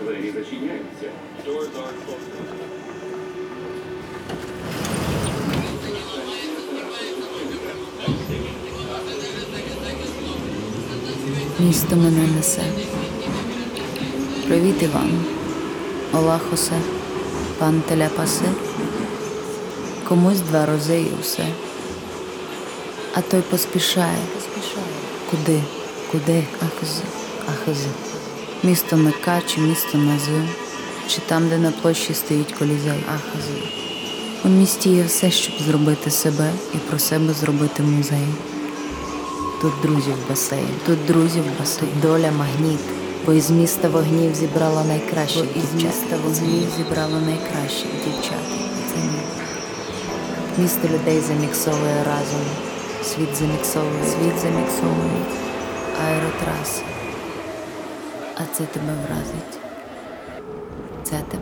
Двері зачиняються. Doors are closing. Місто мене несе. Привіт, Іван. Ола Хосе, пан Теляпасе. Комусь 2 рази і все. А той поспішає. Куди? Куди? Ахизи. Місто на К чи місто на З? Чи там, де на площі стоїть колізей? Ахизи. У місті є все, щоб зробити себе і про себе зробити музей. Тут друзів басейн, тут доля магніт, бо із міста вогнів зібрала найкращих дівчат. Це ні. Місто людей заміксовує разом, світ заміксовує аеротраси. А це тебе вразить. Це тебе